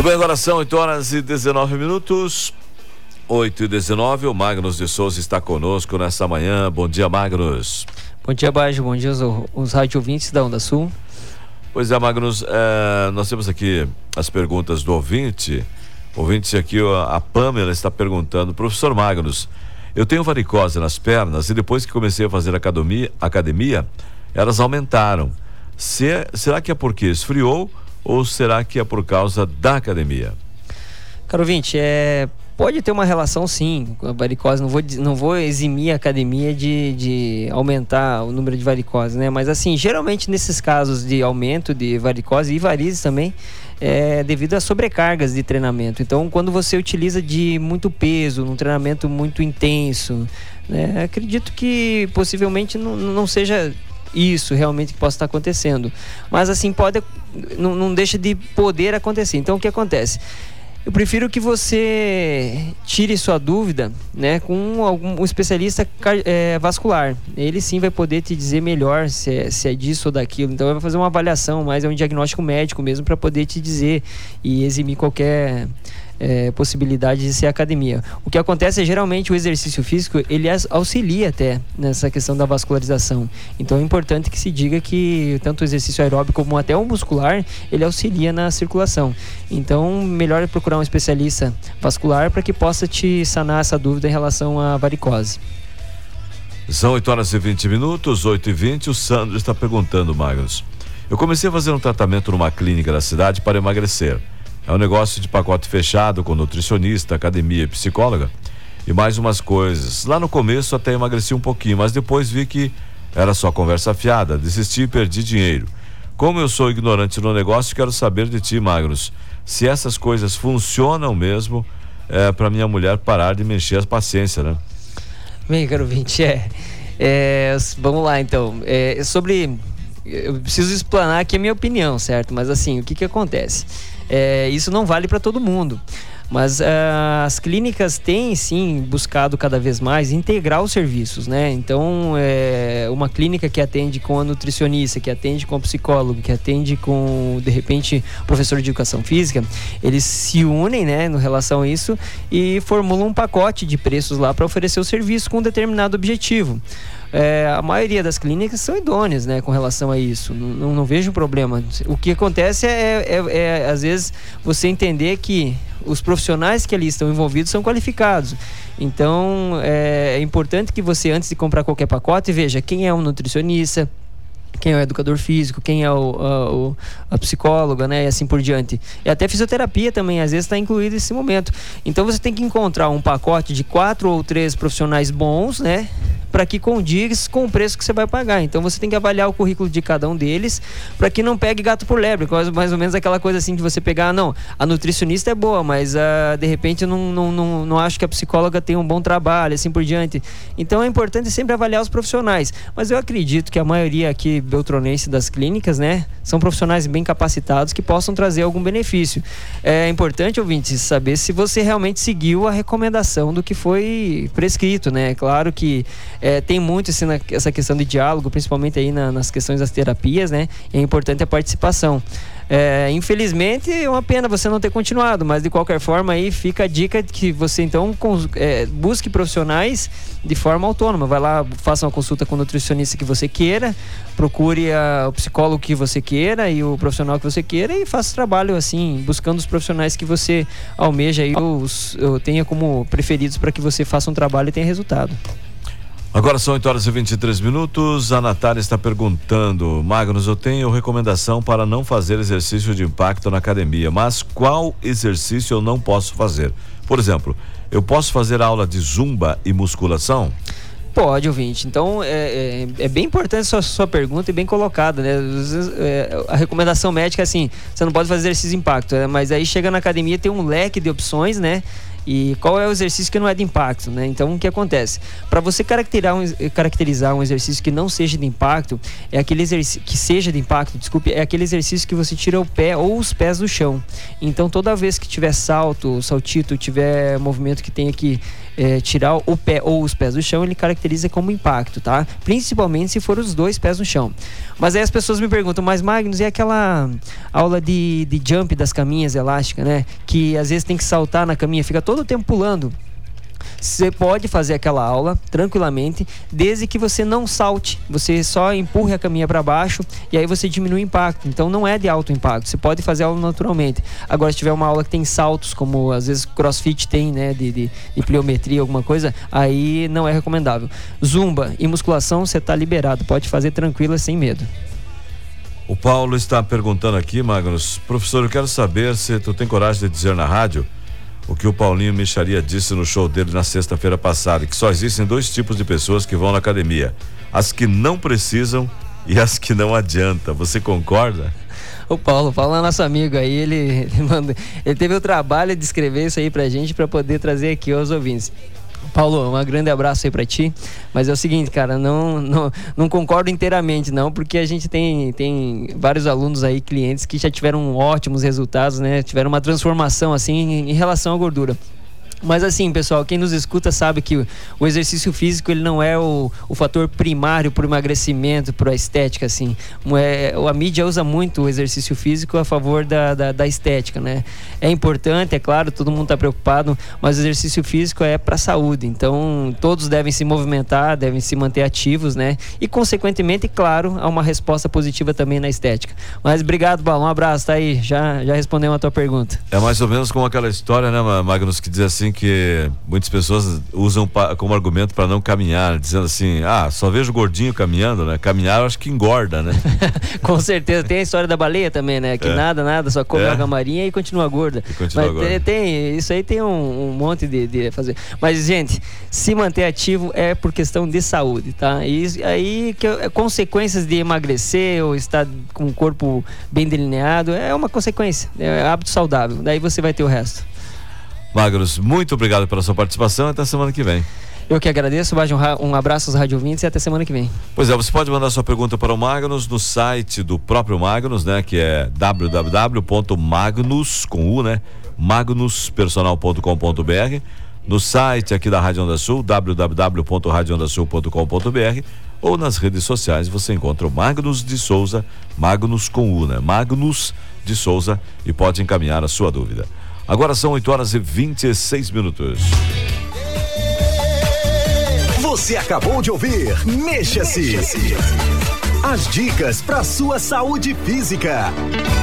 Muito bem, agora são 8h19. 8h19, o Magnus de Souza está conosco nessa manhã. Bom dia, Magnus. Bom dia, Bajo. Bom dia os rádio ouvintes da Onda Sul. Pois é, Magnus, nós temos aqui as perguntas do ouvinte. O ouvinte aqui, a Pamela, está perguntando: professor Magnus, eu tenho varicose nas pernas e depois que comecei a fazer academia, elas aumentaram. Será que é porque esfriou ou será que é por causa da academia? Caro ouvinte, pode ter uma relação sim com a varicose. Não vou eximir a academia de aumentar o número de varicose, né? Mas assim, geralmente nesses casos de aumento de varicose e varizes também, devido a sobrecargas de treinamento. Então, quando você utiliza de muito peso, num treinamento muito intenso, né, acredito que possivelmente não seja isso realmente que possa estar acontecendo. Mas assim, não deixa de poder acontecer. Então, o que acontece? Eu prefiro que você tire sua dúvida, né, com um especialista vascular. Ele sim vai poder te dizer melhor se é disso ou daquilo. Então, ele vai fazer uma avaliação, mas é um diagnóstico médico mesmo para poder te dizer e eximir qualquer possibilidade de ser academia. O que acontece é geralmente o exercício físico ele auxilia até nessa questão da vascularização. Então é importante que se diga que tanto o exercício aeróbico como até o muscular ele auxilia na circulação. Então melhor é procurar um especialista vascular para que possa te sanar essa dúvida em relação à varicose. São 8h20, 8h20. O Sandro está perguntando, Magnus: eu comecei a fazer um tratamento numa clínica da cidade para emagrecer. É um negócio de pacote fechado com nutricionista, academia e psicóloga e mais umas coisas. Lá no começo até emagreci um pouquinho, mas depois vi que era só conversa fiada, desisti e perdi dinheiro. Como eu sou ignorante no negócio, quero saber de ti, Magnus, se essas coisas funcionam mesmo para minha mulher parar de me encher as paciências, né? Bem, caro ouvinte, vamos lá então. Eu preciso explanar aqui a minha opinião, certo? Mas assim, o que acontece? Isso não vale para todo mundo, mas as clínicas têm sim buscado cada vez mais integrar os serviços, né? Então, uma clínica que atende com a nutricionista, que atende com o psicólogo, que atende com, de repente, o professor de educação física, eles se unem, né, em relação a isso e formulam um pacote de preços lá para oferecer o serviço com um determinado objetivo. A maioria das clínicas são idôneas, né, com relação a isso. Não vejo problema. O que acontece às vezes, você entender que os profissionais que ali estão envolvidos são qualificados. Então, é importante que você, antes de comprar qualquer pacote, veja quem é um nutricionista, quem é o educador físico, quem é a psicóloga, né, e assim por diante. E até fisioterapia também, às vezes, está incluído nesse momento. Então, você tem que encontrar um pacote de 4 ou 3 profissionais bons, né, para que condiga com o preço que você vai pagar. Então você tem que avaliar o currículo de cada um deles para que não pegue gato por lebre, mais ou menos aquela coisa assim de você pegar, não, a nutricionista é boa, mas de repente eu não acho que a psicóloga tem um bom trabalho, assim por diante. Então é importante sempre avaliar os profissionais, mas eu acredito que a maioria aqui beltronense das clínicas, né, são profissionais bem capacitados que possam trazer algum benefício. É importante, ouvinte, saber se você realmente seguiu a recomendação do que foi prescrito, né? Claro que tem muito essa questão de diálogo, principalmente aí nas questões das terapias, né? E é importante a participação. Infelizmente é uma pena você não ter continuado, mas de qualquer forma aí fica a dica de que você então busque profissionais de forma autônoma. Vai lá, faça uma consulta com o nutricionista que você queira, procure o psicólogo que você queira e o profissional que você queira e faça o trabalho assim, buscando os profissionais que você almeja e tenha como preferidos para que você faça um trabalho e tenha resultado. Agora são 8h23. A Natália está perguntando: Magnus, eu tenho recomendação para não fazer exercício de impacto na academia, mas qual exercício eu não posso fazer? Por exemplo, eu posso fazer aula de zumba e musculação? Pode, ouvinte. Então, é bem importante sua pergunta e bem colocada, né? Às vezes, a recomendação médica é assim, você não pode fazer exercício de impacto, né? Mas aí chega na academia, tem um leque de opções, né? E qual é o exercício que não é de impacto, né? Então, o que acontece? Para você caracterizar um exercício que não seja de impacto, é aquele exercício que seja de impacto, desculpe, é aquele exercício que você tira o pé ou os pés do chão. Então, toda vez que tiver salto, saltito, tiver movimento que tenha que tirar o pé ou os pés do chão, ele caracteriza como impacto, tá? Principalmente se for os 2 pés no chão. Mas aí as pessoas me perguntam, mas Magnus, e aquela aula de jump das caminhas elásticas, né? Que às vezes tem que saltar na caminha, fica todo o tempo pulando. Você pode fazer aquela aula tranquilamente, desde que você não salte, você só empurre a caminha para baixo e aí você diminui o impacto. Então não é de alto impacto, você pode fazer a aula naturalmente. Agora, se tiver uma aula que tem saltos, como às vezes CrossFit tem, né, de pliometria, alguma coisa, aí não é recomendável. Zumba e musculação, você está liberado, pode fazer tranquila, sem medo. O Paulo está perguntando aqui, Magnus, professor, eu quero saber se tu tem coragem de dizer na rádio o que o Paulinho Micharia disse no show dele na sexta-feira passada, que só existem 2 tipos de pessoas que vão na academia: as que não precisam e as que não adianta. Você concorda? O Paulo é nosso amigo aí, ele teve o trabalho de escrever isso aí pra gente, pra poder trazer aqui aos ouvintes. Paulo, um grande abraço aí pra ti, mas é o seguinte, cara, não concordo inteiramente não, porque a gente tem vários alunos aí, clientes que já tiveram ótimos resultados, né, tiveram uma transformação assim em relação à gordura. Mas assim, pessoal, quem nos escuta sabe que o exercício físico, ele não é o fator primário para o emagrecimento, para a estética, assim. A mídia usa muito o exercício físico a favor da estética, né? É importante, é claro, todo mundo está preocupado, mas o exercício físico é para a saúde. Então, todos devem se movimentar, devem se manter ativos, né? E, consequentemente, claro, há uma resposta positiva também na estética. Mas obrigado, Paulo, um abraço, tá aí, já respondemos a tua pergunta. É mais ou menos como aquela história, né, Magnus, que diz assim que muitas pessoas usam como argumento para não caminhar, dizendo assim, só vejo gordinho caminhando, né? Caminhar eu acho que engorda, né? Com certeza, tem a história da baleia também, né? Que nada, só come a marinha e continua gorda. Isso aí tem um monte de fazer. Mas, gente, se manter ativo é por questão de saúde, tá? E aí, consequências de emagrecer ou estar com o corpo bem delineado, é uma consequência, é hábito saudável, daí você vai ter o resto. Magnus, muito obrigado pela sua participação, até semana que vem. Eu que agradeço, um abraço aos rádio ouvintes e até semana que vem. Pois é, você pode mandar sua pergunta para o Magnus no site do próprio Magnus, né, que é www.magnus, com U, né, magnuspersonal.com.br, no site aqui da Rádio Onda Sul, www.radioondasul.com.br, ou nas redes sociais você encontra o Magnus de Souza, Magnus com U, né, Magnus de Souza, e pode encaminhar a sua dúvida. Agora são 8h26. Você acabou de ouvir Mexa-se. As dicas para sua saúde física.